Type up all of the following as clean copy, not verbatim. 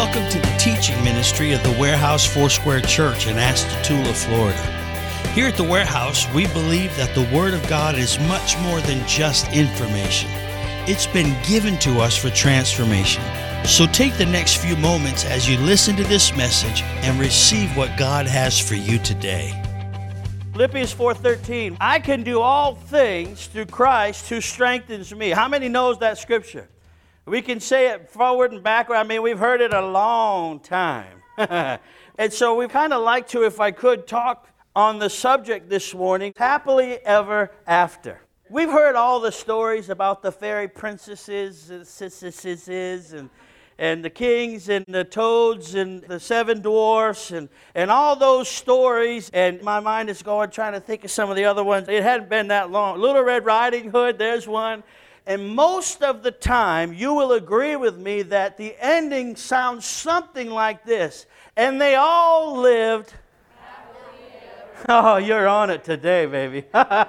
Welcome to the teaching ministry of the Warehouse Foursquare Church in Astatula, Florida. Here at the Warehouse, we believe that the Word of God is much more than just information. It's been given to us for transformation. So take the next few moments as you listen to this message and receive what God has for you today. Philippians 4:13, I can do all things through Christ who strengthens me. How many knows that scripture? We can say it forward and backward. I mean, we've heard it a long time. And so we kind of like to, if I could, talk on the subject this morning, happily ever after. We've heard all the stories about the fairy princesses, and the kings and the toads and the seven dwarfs and all those stories. And my mind is going trying to think of some of the other ones. It hadn't been that long. Little Red Riding Hood, there's one. And most of the time, you will agree with me that the ending sounds something like this. And they all lived. Oh, you're on it today, baby.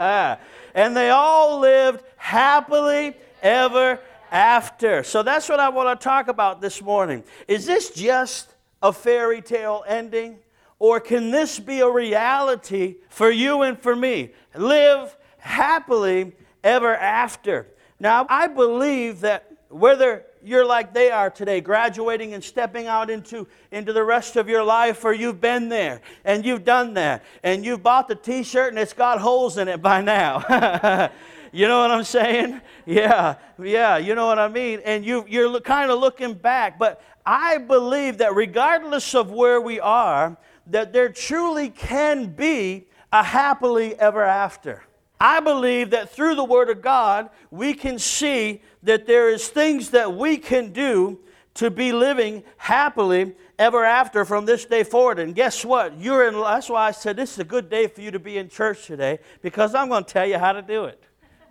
And they all lived happily ever after. So that's what I want to talk about this morning. Is this just a fairy tale ending? Or can this be a reality for you and for me? Live happily ever after. Now, I believe that whether you're like they are today, graduating and stepping out into the rest of your life, or you've been there and you've done that, and you've bought the t-shirt and it's got holes in it by now. You know what I'm saying? Yeah, you know what I mean? And you're kind of looking back. But I believe that regardless of where we are, that there truly can be a happily ever after. I believe that through the Word of God, we can see that there is things that we can do to be living happily ever after from this day forward. And guess what? That's why I said this is a good day for you to be in church today, because I'm going to tell you how to do it.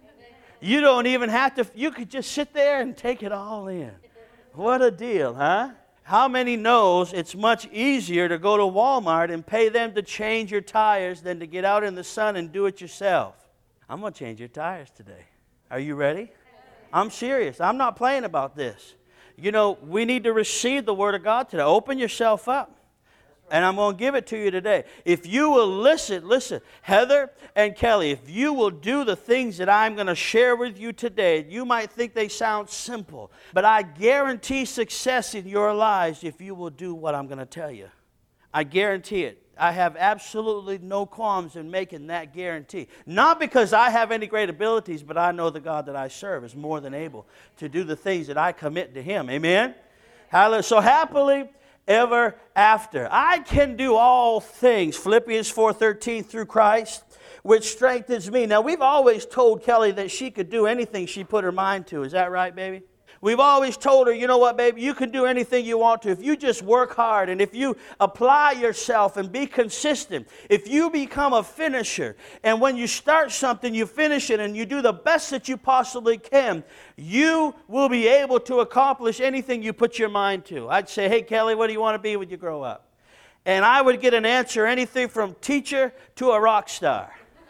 You don't even have to, you could just sit there and take it all in. What a deal, huh? How many knows it's much easier to go to Walmart and pay them to change your tires than to get out in the sun and do it yourself? I'm going to change your tires today. Are you ready? I'm serious. I'm not playing about this. You know, we need to receive the Word of God today. Open yourself up. And I'm going to give it to you today. If you will listen, Heather and Kelly, if you will do the things that I'm going to share with you today, you might think they sound simple, but I guarantee success in your lives if you will do what I'm going to tell you. I guarantee it. I have absolutely no qualms in making that guarantee. Not because I have any great abilities, but I know the God that I serve is more than able to do the things that I commit to Him. Amen? Hallelujah. So happily ever after. I can do all things, Philippians 4:13, through Christ, which strengthens me. Now, we've always told Kelly that she could do anything she put her mind to. Is that right, baby? We've always told her, you know what, baby, you can do anything you want to. If you just work hard and if you apply yourself and be consistent, if you become a finisher, and when you start something, you finish it and you do the best that you possibly can, you will be able to accomplish anything you put your mind to. I'd say, hey, Kelly, what do you want to be when you grow up? And I would get an answer, anything from teacher to a rock star.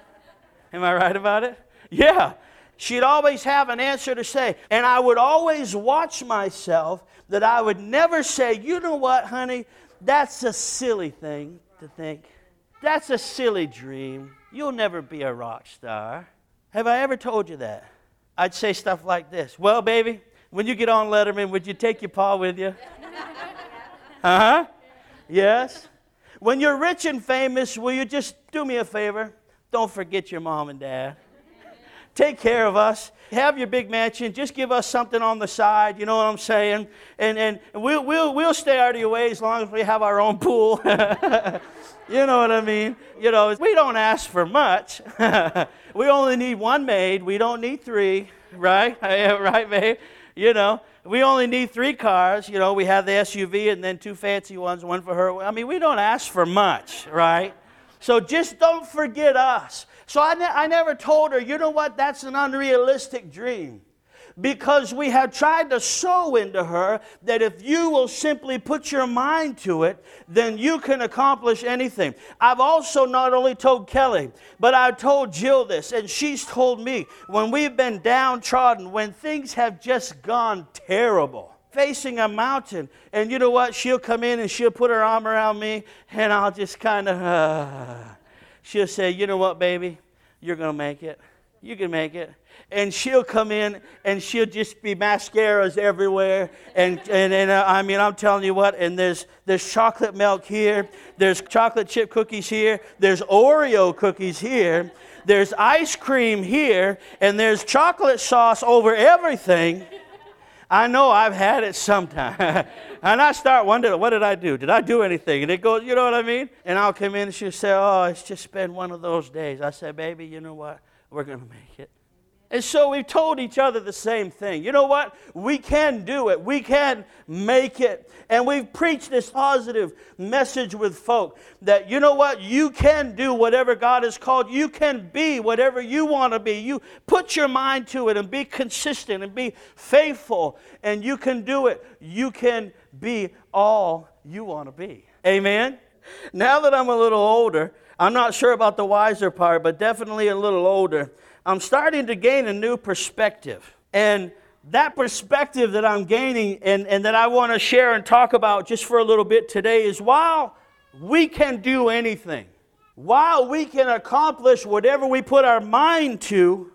Am I right about it? Yeah. She'd always have an answer to say. And I would always watch myself that I would never say, you know what, honey, that's a silly thing to think. That's a silly dream. You'll never be a rock star. Have I ever told you that? I'd say stuff like this. Well, baby, when you get on Letterman, would you take your pa with you? Uh-huh. Yes. When you're rich and famous, will you just do me a favor? Don't forget your mom and dad. Take care of us. Have your big mansion. Just give us something on the side. You know what I'm saying? And we'll stay out of your way as long as we have our own pool. You know what I mean? You know, we don't ask for much. We only need one maid. We don't need three, right? Right, babe? You know, we only need 3 cars. You know, we have the SUV and then 2 fancy ones, one for her. I mean, we don't ask for much, right? So just don't forget us. So I never told her, you know what, that's an unrealistic dream. Because we have tried to sow into her that if you will simply put your mind to it, then you can accomplish anything. I've also not only told Kelly, but I've told Jill this, and she's told me, when we've been downtrodden, when things have just gone terrible, facing a mountain. And you know what? She'll come in and she'll put her arm around me, and I'll just kind of, she'll say, you know what, baby? You're going to make it. You can make it. And she'll come in and she'll just be mascaras everywhere. And I mean, I'm telling you what, and there's chocolate milk here. There's chocolate chip cookies here. There's Oreo cookies here. There's ice cream here. And there's chocolate sauce over everything. I know I've had it sometime. And I start wondering, what did I do? Did I do anything? And it goes, you know what I mean? And I'll come in and she'll say, oh, it's just been one of those days. I said, baby, you know what? We're going to make it. And so we've told each other the same thing. You know what? We can do it. We can make it. And we've preached this positive message with folk that, you know what? You can do whatever God has called. You can be whatever you want to be. You put your mind to it and be consistent and be faithful. And you can do it. You can be all you want to be. Amen? Now that I'm a little older, I'm not sure about the wiser part, but definitely a little older, I'm starting to gain a new perspective. And that perspective that I'm gaining and that I want to share and talk about just for a little bit today is while we can do anything, while we can accomplish whatever we put our mind to,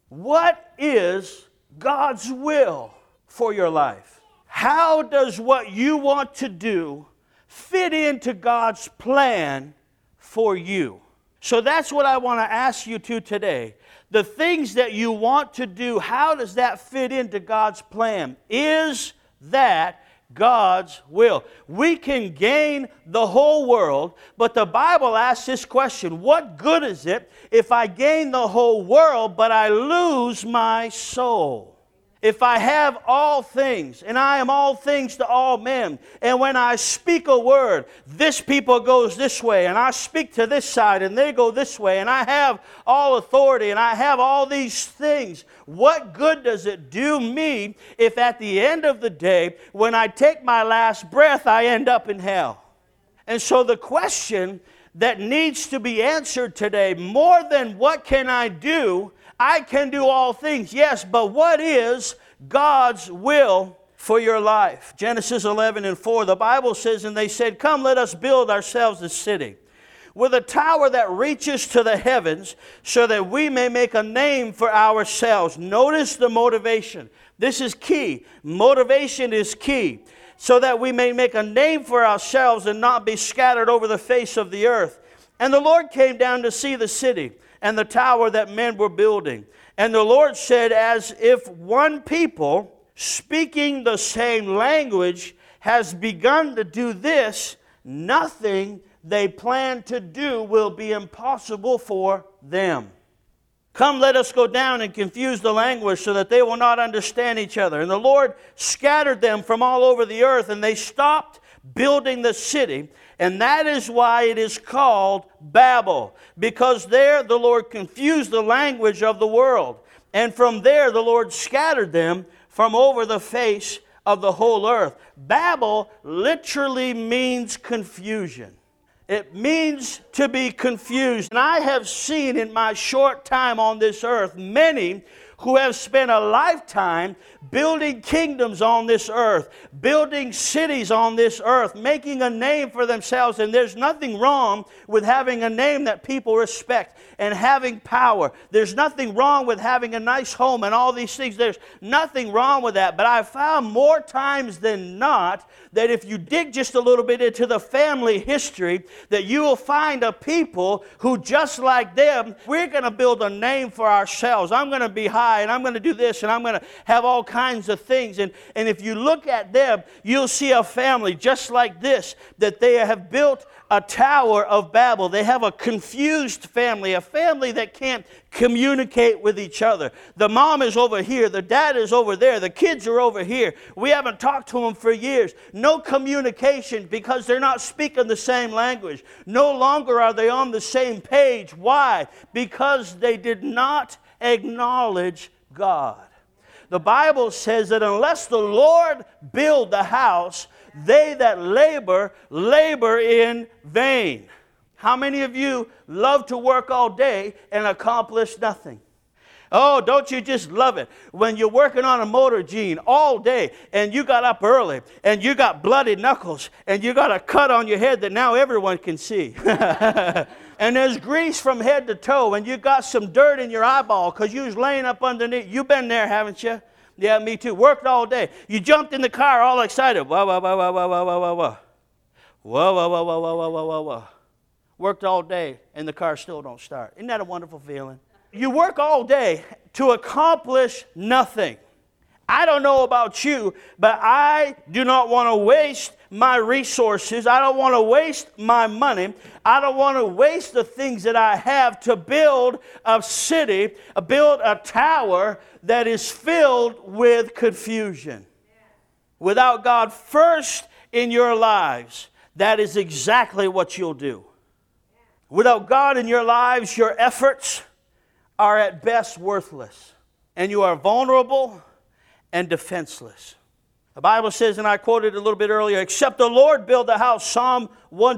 what is God's will for your life? How does what you want to do fit into God's plan for you? So that's what I want to ask you to today. The things that you want to do, how does that fit into God's plan? Is that God's will? We can gain the whole world, but the Bible asks this question: what good is it if I gain the whole world, but I lose my soul? If I have all things, and I am all things to all men, and when I speak a word, this people goes this way, and I speak to this side, and they go this way, and I have all authority, and I have all these things, what good does it do me if at the end of the day, when I take my last breath, I end up in hell? And so the question that needs to be answered today, more than what can I do, I can do all things, yes, but what is God's will for your life? Genesis 11:4, the Bible says, and they said, come, let us build ourselves a city with a tower that reaches to the heavens so that we may make a name for ourselves. Notice the motivation. This is key. Motivation is key. So that we may make a name for ourselves and not be scattered over the face of the earth. And the Lord came down to see the city and the tower that men were building. And the Lord said, as if one people speaking the same language has begun to do this, nothing they plan to do will be impossible for them. Come, let us go down and confuse the language so that they will not understand each other. And the Lord scattered them from all over the earth, and they stopped building the city. And that is why it is called Babel, because there the Lord confused the language of the world. And from there the Lord scattered them from over the face of the whole earth. Babel literally means confusion. It means to be confused. And I have seen in my short time on this earth many who have spent a lifetime building kingdoms on this earth, building cities on this earth, making a name for themselves. And there's nothing wrong with having a name that people respect and having power. There's nothing wrong with having a nice home and all these things. There's nothing wrong with that. But I've found more times than not that if you dig just a little bit into the family history, that you will find a people who, just like them, we're going to build a name for ourselves. I'm going to be high, and I'm going to do this, and I'm going to have all kinds of things. And if you look at them, you'll see a family just like this, that they have built a tower of Babel. They have a confused family, a family that can't communicate with each other. The mom is over here, the dad is over there, the kids are over here. We haven't talked to them for years. No communication because they're not speaking the same language. No longer are they on the same page. Why? Because they did not acknowledge God. The Bible says that unless the Lord build the house, they that labor, labor in vain. How many of you love to work all day and accomplish nothing? Oh, don't you just love it when you're working on a motor, Gene, all day, and you got up early, and you got bloody knuckles, and you got a cut on your head that now everyone can see. And there's grease from head to toe, and you got some dirt in your eyeball because you was laying up underneath. You've been there, haven't you? Yeah, me too. Worked all day. You jumped in the car all excited. Whoa, whoa, whoa, whoa, whoa, whoa, whoa, whoa, whoa. Whoa, whoa, whoa, whoa, whoa, whoa, whoa, whoa, whoa. Worked all day, and the car still don't start. Isn't that a wonderful feeling? You work all day to accomplish nothing. I don't know about you, but I do not want to waste my resources. I don't want to waste my money. I don't want to waste the things that I have to build a city, build a tower that is filled with confusion. Without God first in your lives, that is exactly what you'll do. Without God in your lives, your efforts are at best worthless, and you are vulnerable and defenseless. The Bible says, and I quoted a little bit earlier, except the Lord build the house, Psalm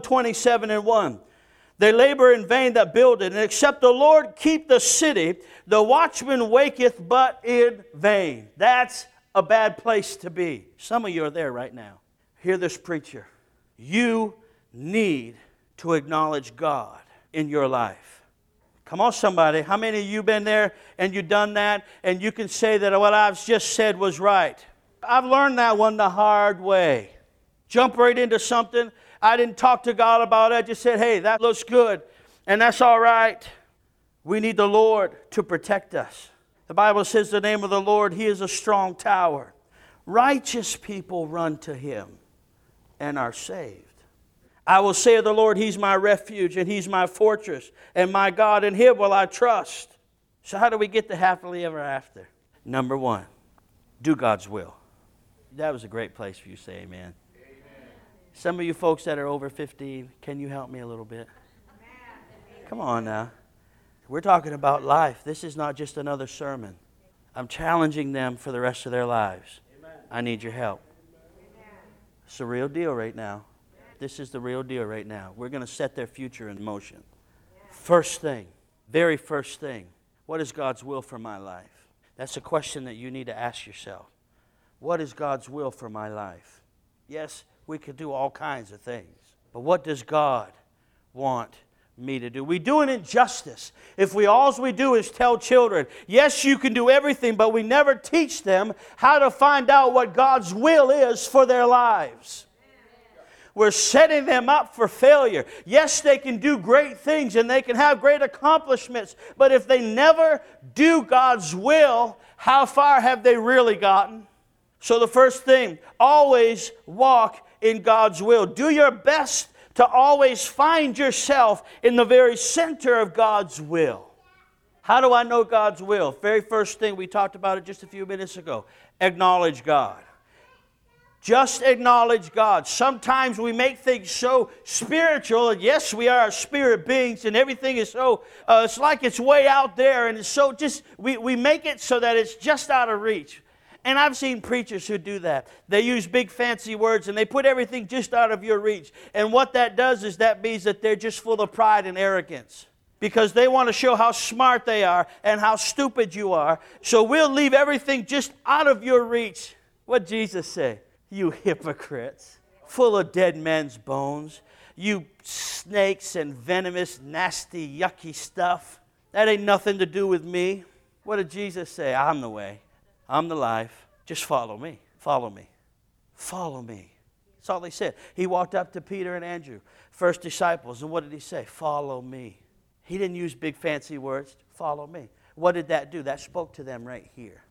127:1. They labor in vain that build it, and except the Lord keep the city, the watchman waketh but in vain. That's a bad place to be. Some of you are there right now. Hear this preacher. You need to acknowledge God in your life. Come on, somebody. How many of you been there and you done that and you can say that what I've just said was right? I've learned that one the hard way. Jump right into something. I didn't talk to God about it. I just said, hey, that looks good and that's all right. We need the Lord to protect us. The Bible says the name of the Lord, He is a strong tower. Righteous people run to Him and are saved. I will say of the Lord, He's my refuge, and He's my fortress, and my God, in Him will I trust. So how do we get to happily ever after? Number one, do God's will. That was a great place for you to say amen. Amen. Some of you folks that are over 15, can you help me a little bit? Amen. Come on now. We're talking about life. This is not just another sermon. I'm challenging them for the rest of their lives. Amen. I need your help. Amen. It's a real deal right now. This is the real deal right now. We're going to set their future in motion. First thing, very first thing, what is God's will for my life? That's a question that you need to ask yourself. What is God's will for my life? Yes, we could do all kinds of things, but what does God want me to do? We do an injustice if all we do is tell children, yes, you can do everything, but we never teach them how to find out what God's will is for their lives. We're setting them up for failure. Yes, they can do great things and they can have great accomplishments, but if they never do God's will, how far have they really gotten? So the first thing, always walk in God's will. Do your best to always find yourself in the very center of God's will. How do I know God's will? Very first thing, we talked about it just a few minutes ago. Acknowledge God. Just acknowledge God. Sometimes we make things so spiritual, and yes, we are spirit beings, and everything is so, it's like it's way out there, and it's so just, we make it so that it's just out of reach. And I've seen preachers who do that. They use big fancy words, and they put everything just out of your reach. And what that does is that means that they're just full of pride and arrogance, because they want to show how smart they are and how stupid you are. So we'll leave everything just out of your reach. What'd Jesus say? You hypocrites, full of dead men's bones, you snakes and venomous, nasty, yucky stuff. That ain't nothing to do with me. What did Jesus say? I'm the way. I'm the life. Just follow me. Follow me. Follow me. That's all he said. He walked up to Peter and Andrew, first disciples, and what did he say? Follow me. He didn't use big fancy words. Follow me. What did that do? That spoke to them right here.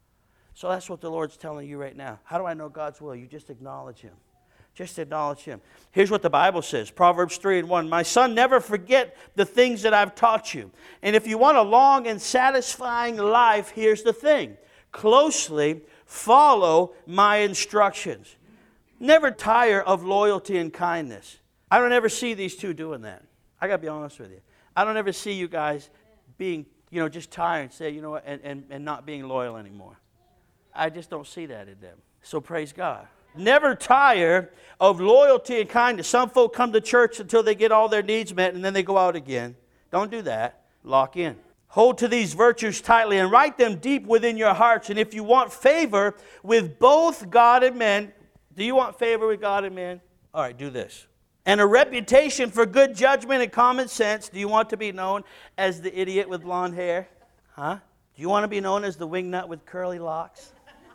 So that's what the Lord's telling you right now. How do I know God's will? You just acknowledge Him. Just acknowledge Him. Here's what the Bible says. Proverbs 3:1. My son, never forget the things that I've taught you. And if you want a long and satisfying life, here's the thing. Closely follow my instructions. Never tire of loyalty and kindness. I don't ever see these two doing that. I got to be honest with you. I don't ever see you guys being, just tired and say, what, and not being loyal anymore. I just don't see that in them. So praise God. Never tire of loyalty and kindness. Some folk come to church until they get all their needs met and then they go out again. Don't do that. Lock in. Hold to these virtues tightly and write them deep within your hearts. And if you want favor with both God and men, do you want favor with God and men? All right, do this. And a reputation for good judgment and common sense. Do you want to be known as the idiot with blonde hair? Huh? Do you want to be known as the wingnut with curly locks?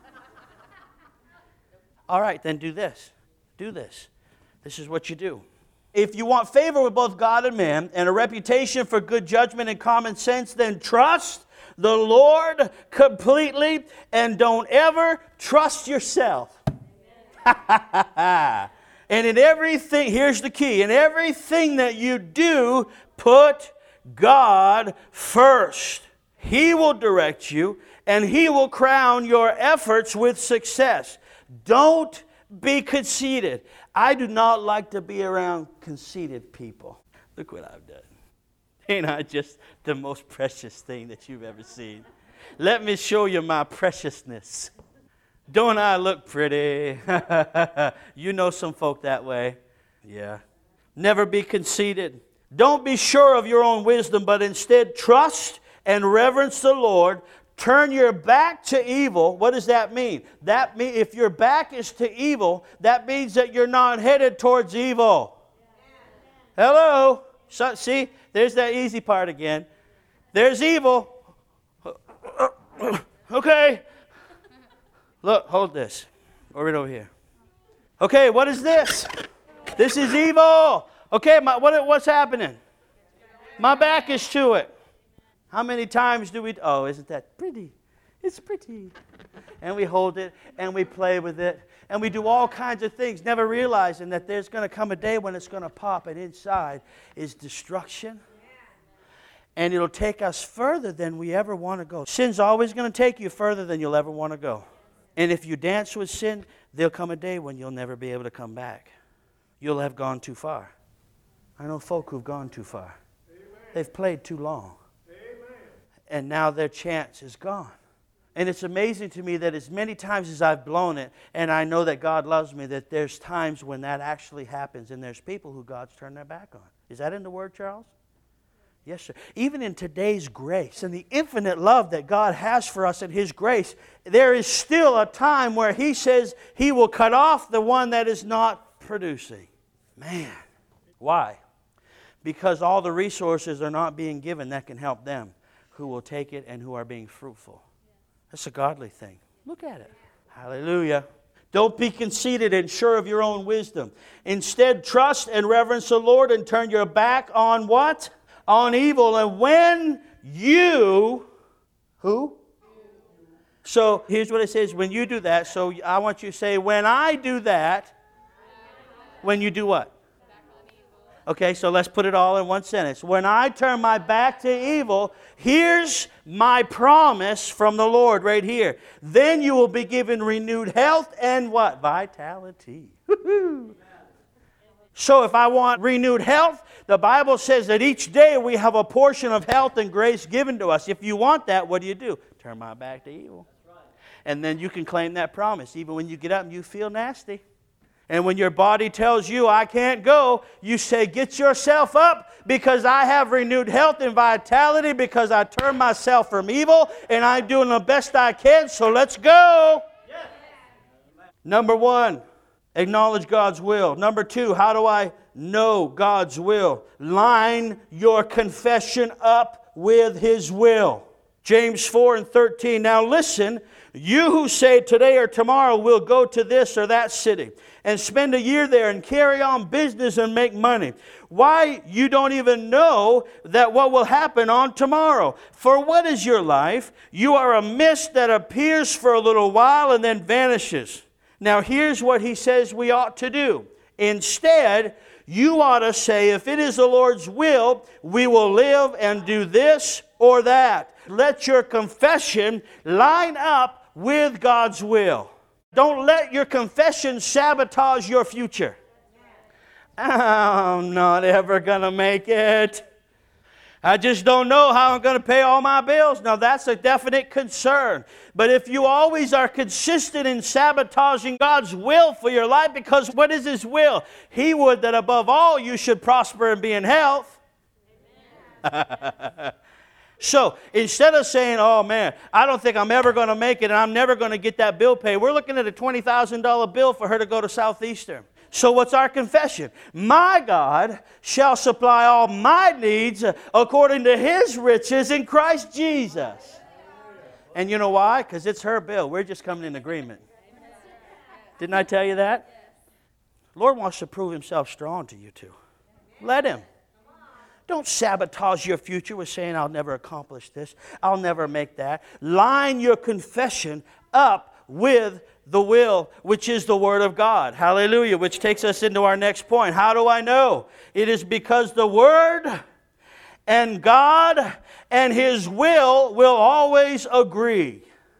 All right, then do this. Do this. This is what you do. If you want favor with both God and man and a reputation for good judgment and common sense, then trust the Lord completely and don't ever trust yourself. And in everything, here's the key, in everything that you do, put God first. He will direct you and He will crown your efforts with success. Don't be conceited. I do not like to be around conceited people. Look what I've done. Ain't I just the most precious thing that you've ever seen? Let me show you my preciousness. Don't I look pretty? You know some folk that way. Yeah. Never be conceited. Don't be sure of your own wisdom, but instead trust and reverence the Lord. Turn your back to evil. What does that mean? That means if your back is to evil, that means that you're not headed towards evil. Hello? So, see, there's that easy part again. There's evil. Okay. Look, hold this. Right over here. Okay, what is this? This is evil. Okay, what's happening? My back is to it. How many times do we... Oh, isn't that pretty? It's pretty. And we hold it, and we play with it, and we do all kinds of things, never realizing that there's going to come a day when it's going to pop, and inside is destruction. And it'll take us further than we ever want to go. Sin's always going to take you further than you'll ever want to go. And if you dance with sin, there'll come a day when you'll never be able to come back. You'll have gone too far. I know folk who've gone too far. Amen. They've played too long. And now their chance is gone. And it's amazing to me that as many times as I've blown it, and I know that God loves me, that there's times when that actually happens, and there's people who God's turned their back on. Is that in the Word, Charles? Yes, sir. Even in today's grace and the infinite love that God has for us in His grace, there is still a time where He says He will cut off the one that is not producing. Man. Why? Because all the resources are not being given that can help them who will take it and who are being fruitful. That's a godly thing. Look at it. Hallelujah. Don't be conceited and sure of your own wisdom. Instead, trust and reverence the Lord and turn your back on what? On evil. And when you... Who? So here's what it says. When you do that, so I want you to say, when I do that, when you do what? Okay, so let's put it all in one sentence. When I turn my back to evil, here's my promise from the Lord right here. Then you will be given renewed health and what? Vitality. So if I want renewed health, the Bible says that each day we have a portion of health and grace given to us. If you want that, what do? Turn my back to evil. And then you can claim that promise. Even when you get up and you feel nasty. And when your body tells you, I can't go, you say, get yourself up because I have renewed health and vitality because I turned myself from evil and I'm doing the best I can, so let's go. Yes. Number one, acknowledge God's will. Number two, how do I know God's will? Line your confession up with His will. James 4:13. Now listen, you who say today or tomorrow we'll go to this or that city and spend a year there and carry on business and make money. Why, you don't even know that what will happen on tomorrow. For what is your life? You are a mist that appears for a little while and then vanishes. Now here's what he says we ought to do. Instead, you ought to say, if it is the Lord's will, we will live and do this or that. Let your confession line up with God's will. Don't let your confession sabotage your future. I'm not ever going to make it. I just don't know how I'm going to pay all my bills. Now, that's a definite concern. But if you always are consistent in sabotaging God's will for your life, because what is His will? He would that above all you should prosper and be in health. So instead of saying, oh man, I don't think I'm ever going to make it and I'm never going to get that bill paid, we're looking at a $20,000 bill for her to go to Southeastern. So what's our confession? My God shall supply all my needs according to His riches in Christ Jesus. And you know why? Because it's her bill. We're just coming in agreement. Didn't I tell you that? The Lord wants to prove Himself strong to you too. Let Him. Don't sabotage your future with saying, I'll never accomplish this. I'll never make that. Line your confession up with the will, which is the Word of God. Hallelujah. Which takes us into our next point. How do I know? It is because the Word and God and His will always agree.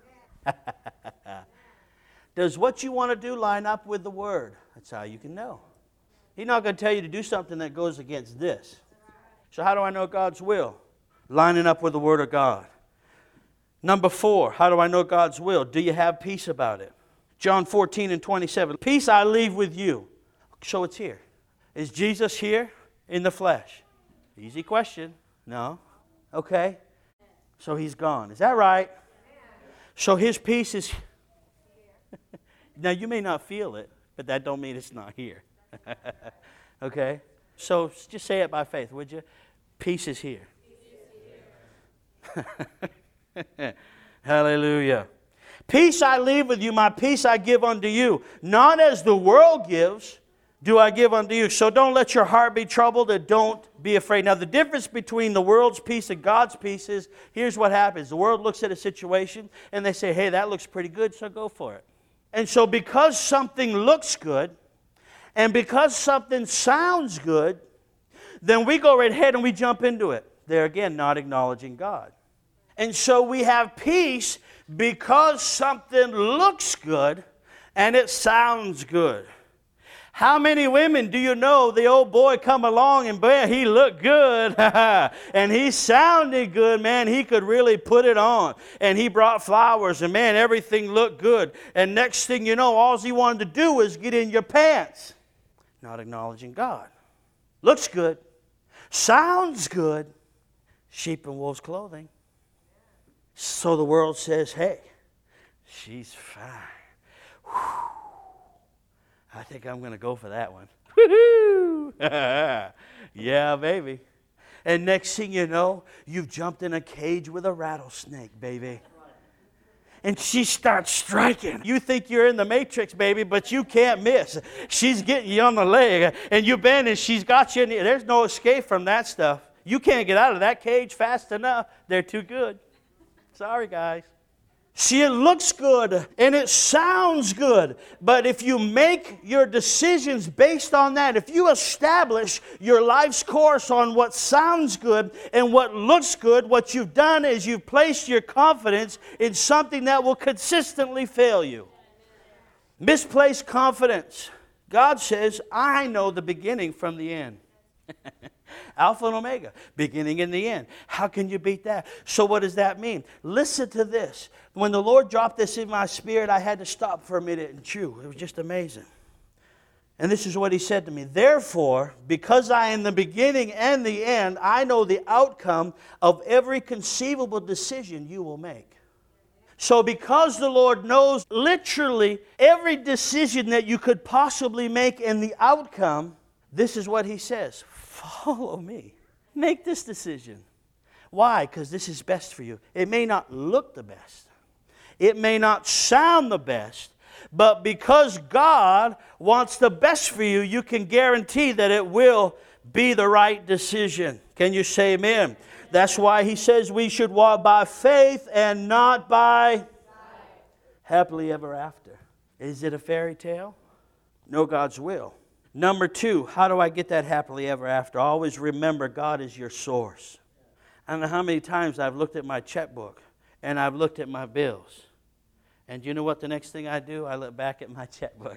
Does what you want to do line up with the Word? That's how you can know. He's not going to tell you to do something that goes against this. So how do I know God's will? Lining up with the Word of God. Number 4, how do I know God's will? Do you have peace about it? John 14:27. Peace I leave with you. So it's here. Is Jesus here in the flesh? Easy question. No. Okay. So He's gone. Is that right? So His peace is... Now you may not feel it, but that don't mean it's not here. Okay? So just say it by faith, would you? Peace is here. Hallelujah. Peace I leave with you, my peace I give unto you. Not as the world gives, do I give unto you. So don't let your heart be troubled and don't be afraid. Now the difference between the world's peace and God's peace is, here's what happens. The world looks at a situation and they say, hey, that looks pretty good, so go for it. And so because something looks good and because something sounds good, then we go right ahead and we jump into it. There again, not acknowledging God. And so we have peace because something looks good and it sounds good. How many women do you know the old boy come along and man, he looked good and he sounded good, man, he could really put it on. And he brought flowers and man, everything looked good. And next thing you know, all he wanted to do was get in your pants. Not acknowledging God. Looks good. Sounds good. Sheep in wolf's clothing. So the world says, hey, she's fine. Whew. I think I'm going to go for that one. Woo-hoo! Yeah, baby. And next thing you know, you've jumped in a cage with a rattlesnake, baby. And she starts striking. You think you're in the Matrix, baby, but you can't miss. She's getting you on the leg, and you bend, and she's got you in the... There's no escape from that stuff. You can't get out of that cage fast enough. They're too good. Sorry, guys. See, it looks good and it sounds good, but if you make your decisions based on that, if you establish your life's course on what sounds good and what looks good, what you've done is you've placed your confidence in something that will consistently fail you. Misplaced confidence. God says, I know the beginning from the end. Alpha and Omega, beginning and the end. How can you beat that? So what does that mean? Listen to this. When the Lord dropped this in my spirit, I had to stop for a minute and chew. It was just amazing. And this is what He said to me. Therefore, because I am the beginning and the end, I know the outcome of every conceivable decision you will make. So because the Lord knows literally every decision that you could possibly make and the outcome, this is what He says. Follow me. Make this decision. Why? Because this is best for you. It may not look the best. It may not sound the best. But because God wants the best for you, you can guarantee that it will be the right decision. Can you say amen? That's why He says we should walk by faith and not by happily ever after. Is it a fairy tale? Know God's will. Number 2, how do I get that happily ever after? Always remember God is your source. I don't know how many times I've looked at my checkbook and I've looked at my bills. And you know what the next thing I do? I look back at my checkbook.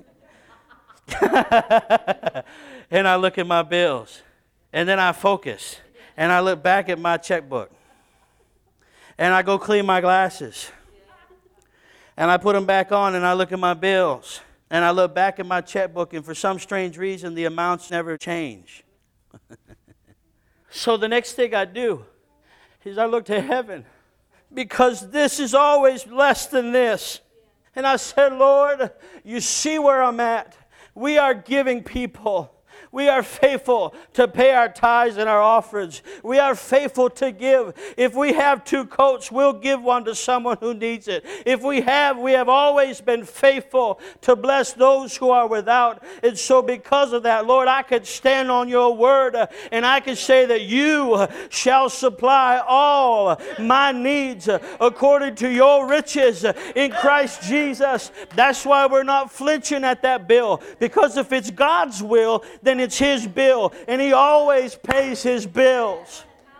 And I look at my bills. And then I focus. And I look back at my checkbook. And I go clean my glasses. And I put them back on and I look at my bills. And I look back at my checkbook, and for some strange reason, the amounts never change. So the next thing I do is I looked to heaven, because this is always less than this. And I said, Lord, you see where I'm at. We are giving people. We are faithful to pay our tithes and our offerings. We are faithful to give. If we have 2 coats, we'll give one to someone who needs it. If we have always been faithful to bless those who are without. And so because of that, Lord, I could stand on your word and I can say that you shall supply all my needs according to your riches in Christ Jesus. That's why we're not flinching at that bill. Because if it's God's will, then it's his bill, and he always pays his bills.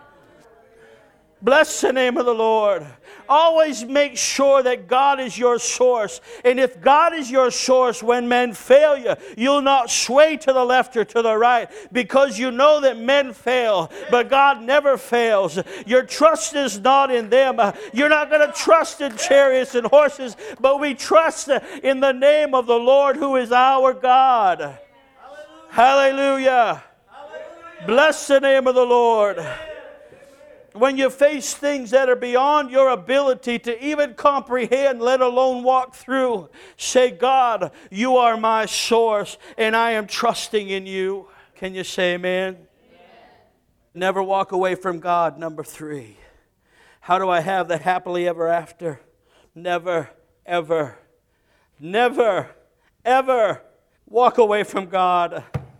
Bless the name of the Lord. Always make sure that God is your source. And if God is your source, when men fail you, you'll not sway to the left or to the right, because you know that men fail, but God never fails. Your trust is not in them. You're not going to trust in chariots and horses, but we trust in the name of the Lord, who is our God. Hallelujah. Hallelujah. Bless the name of the Lord. When you face things that are beyond your ability to even comprehend, let alone walk through, say, God, you are my source, and I am trusting in you. Can you say amen? Amen. Never walk away from God. Number 3. How do I have the happily ever after? Never, ever, never, ever walk away from God.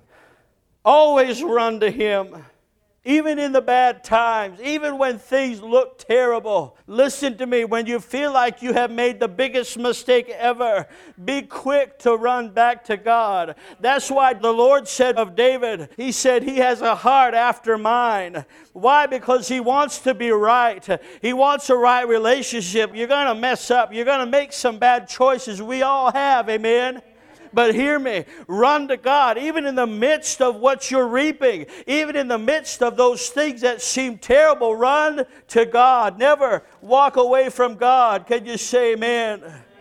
Always run to him. Even in the bad times, even when things look terrible. Listen to me, when you feel like you have made the biggest mistake ever, be quick to run back to God. That's why the Lord said of David, he said he has a heart after mine. Why? Because he wants to be right. He wants a right relationship. You're going to mess up. You're going to make some bad choices. We all have, amen? But hear me, run to God, even in the midst of what you're reaping, even in the midst of those things that seem terrible, run to God. Never walk away from God. Can you say amen?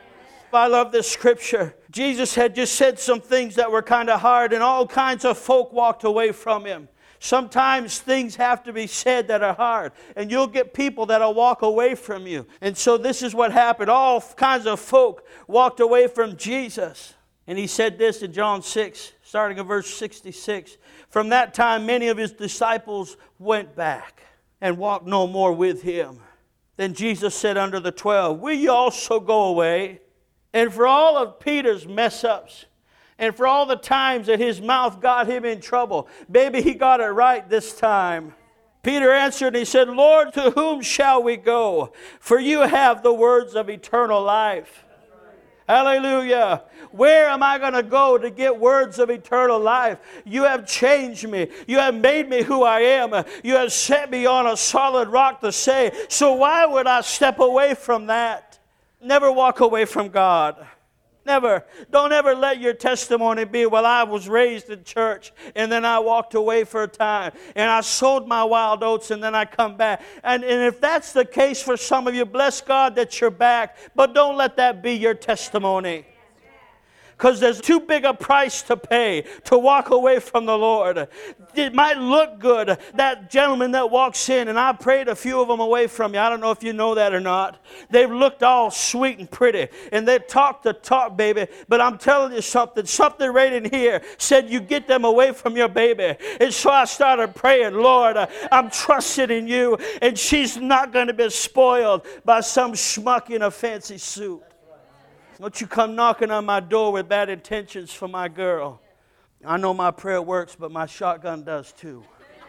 I love this scripture. Jesus had just said some things that were kind of hard, and all kinds of folk walked away from him. Sometimes things have to be said that are hard, and you'll get people that'll walk away from you. And so this is what happened. All kinds of folk walked away from Jesus. And he said this in John 6, starting at verse 66. From that time, many of his disciples went back and walked no more with him. Then Jesus said unto the 12, will you also go away? And for all of Peter's mess-ups, and for all the times that his mouth got him in trouble, baby, he got it right this time. Peter answered and he said, Lord, to whom shall we go? For you have the words of eternal life. Hallelujah. Where am I going to go to get words of eternal life? You have changed me. You have made me who I am. You have set me on a solid rock to say. So why would I step away from that? Never walk away from God. Never. Don't ever let your testimony be, well, I was raised in church and then I walked away for a time and I sowed my wild oats and then I come back. And if that's the case for some of you, bless God that you're back. But don't let that be your testimony. Because there's too big a price to pay to walk away from the Lord. It might look good, that gentleman that walks in, and I prayed a few of them away from you. I don't know if you know that or not. They've looked all sweet and pretty, and they talk the talk, baby. But I'm telling you something right in here said you get them away from your baby. And so I started praying, Lord, I'm trusting in you, and she's not going to be spoiled by some schmuck in a fancy suit. Don't you come knocking on my door with bad intentions for my girl. I know my prayer works, but my shotgun does too.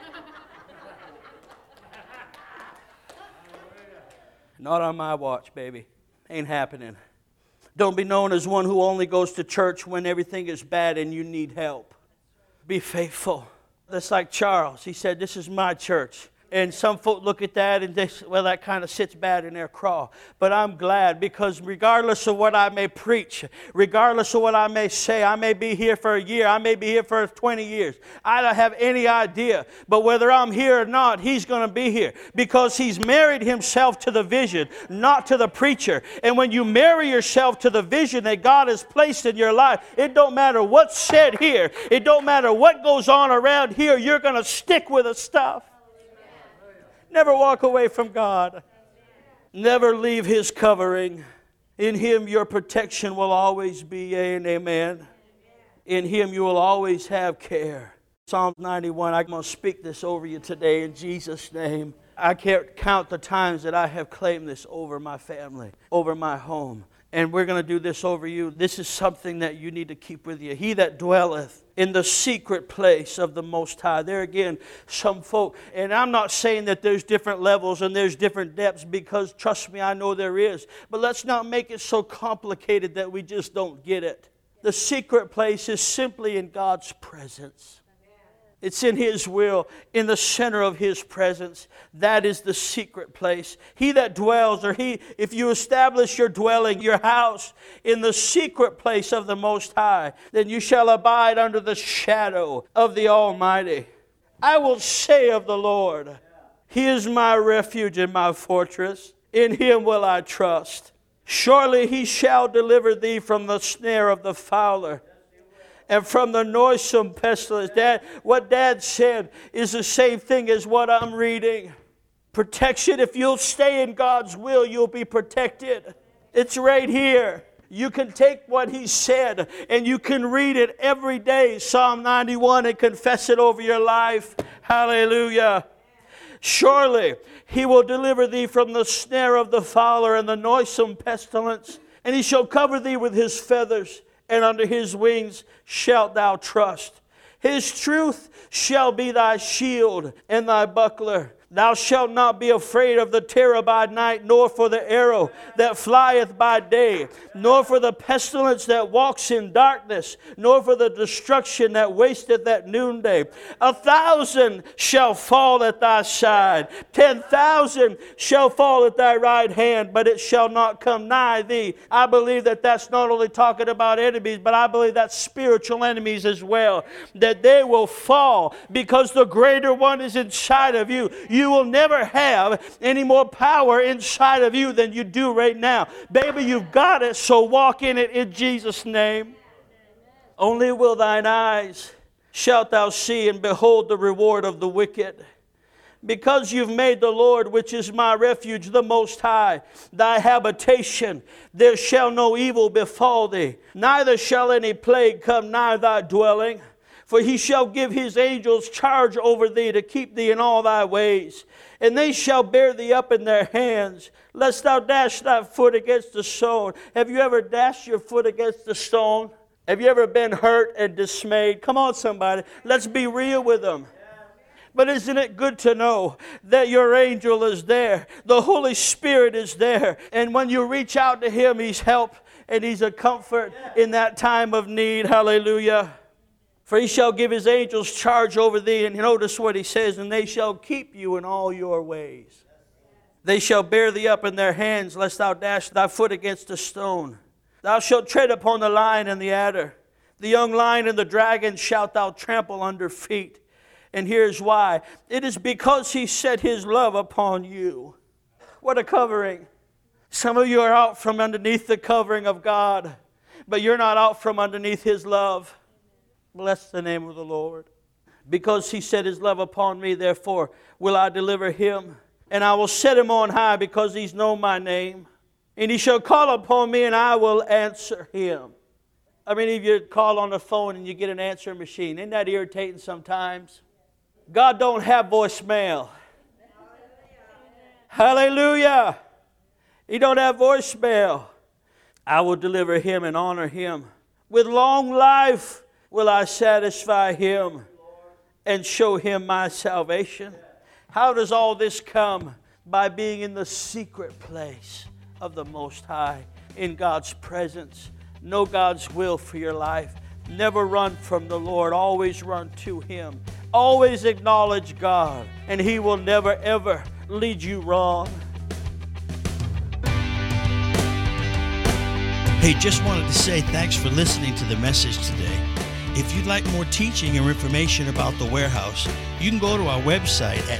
Not on my watch, baby. Ain't happening. Don't be known as one who only goes to church when everything is bad and you need help. Be faithful. That's like Charles. He said, this is my church. And some folk look at that and they say, well, that kind of sits bad in their craw. But I'm glad, because regardless of what I may preach, regardless of what I may say, I may be here for a year, I may be here for 20 years. I don't have any idea. But whether I'm here or not, he's going to be here. Because he's married himself to the vision, not to the preacher. And when you marry yourself to the vision that God has placed in your life, it don't matter what's said here. It don't matter what goes on around here. You're going to stick with the stuff. Never walk away from God. Never leave His covering. In Him your protection will always be, yea and amen. In Him you will always have care. Psalm 91, I'm going to speak this over you today in Jesus' name. I can't count the times that I have claimed this over my family, over my home. And we're going to do this over you. This is something that you need to keep with you. He that dwelleth in the secret place of the Most High. There again, some folk, and I'm not saying that there's different levels and there's different depths, because trust me, I know there is. But let's not make it so complicated that we just don't get it. The secret place is simply in God's presence. It's in His will, in the center of His presence. That is the secret place. He that dwells, if you establish your dwelling, your house, in the secret place of the Most High, then you shall abide under the shadow of the Almighty. I will say of the Lord, He is my refuge and my fortress. In Him will I trust. Surely He shall deliver thee from the snare of the fowler, and from the noisome pestilence. What Dad said is the same thing as what I'm reading. Protection. If you'll stay in God's will, you'll be protected. It's right here. You can take what He said and you can read it every day, Psalm 91, and confess it over your life. Hallelujah. Surely He will deliver thee from the snare of the fowler and the noisome pestilence, and He shall cover thee with His feathers, and under His wings shalt thou trust. His truth shall be thy shield and thy buckler. Thou shalt not be afraid of the terror by night, nor for the arrow that flieth by day, nor for the pestilence that walks in darkness, nor for the destruction that wasteth at noonday. 1,000 shall fall at thy side, 10,000 shall fall at thy right hand, but it shall not come nigh thee. I believe that that's not only talking about enemies, but I believe that's spiritual enemies as well, that they will fall because the greater one is inside of you. You will never have any more power inside of you than you do right now. Baby, you've got it, so walk in it in Jesus' name. Only will thine eyes shalt thou see and behold the reward of the wicked. Because you've made the Lord, which is my refuge, the Most High, thy habitation, there shall no evil befall thee, neither shall any plague come nigh thy dwelling. For He shall give His angels charge over thee to keep thee in all thy ways. And they shall bear thee up in their hands, lest thou dash thy foot against a stone. Have you ever dashed your foot against a stone? Have you ever been hurt and dismayed? Come on, somebody. Let's be real with them. But isn't it good to know that your angel is there? The Holy Spirit is there. And when you reach out to Him, He's help and He's a comfort in that time of need. Hallelujah. For He shall give His angels charge over thee. And notice what He says, and they shall keep you in all your ways. They shall bear thee up in their hands, lest thou dash thy foot against a stone. Thou shalt tread upon the lion and the adder. The young lion and the dragon shalt thou trample under feet. And here's why. It is because He set His love upon you. What a covering. Some of you are out from underneath the covering of God, but you're not out from underneath His love. Bless the name of the Lord. Because He set His love upon me, therefore will I deliver him. And I will set him on high, because He's known my name. And he shall call upon me, and I will answer him. I mean, if you call on the phone and you get an answering machine, isn't that irritating sometimes? God don't have voicemail. Hallelujah. He don't have voicemail. I will deliver him and honor him. With long life will I satisfy him and show him my salvation. How does all this come? By being in the secret place of the Most High, in God's presence. Know God's will for your life. Never run from the Lord. Always run to Him. Always acknowledge God, and He will never, ever lead you wrong. Hey, just wanted to say thanks for listening to the message today. If you'd like more teaching or information about the warehouse, you can go to our website at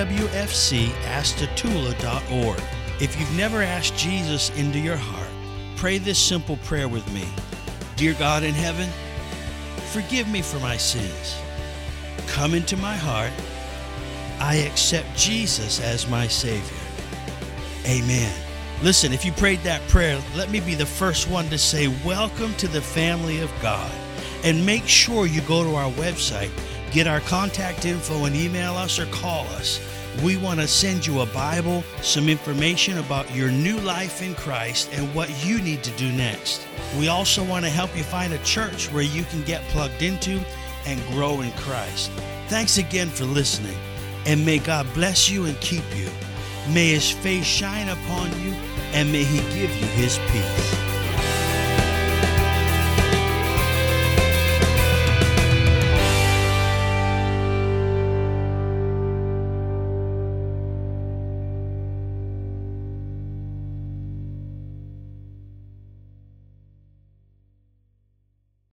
twfcastatula.org. If you've never asked Jesus into your heart, pray this simple prayer with me. Dear God in heaven, forgive me for my sins. Come into my heart I accept Jesus as my Savior. Amen. Listen, if you prayed that prayer, let me be the first one to say, welcome to the family of God. And make sure you go to our website, get our contact info, and email us or call us. We want to send you a Bible, some information about your new life in Christ and what you need to do next. We also want to help you find a church where you can get plugged into and grow in Christ. Thanks again for listening, and may God bless you and keep you. May His face shine upon you, and may He give you His peace.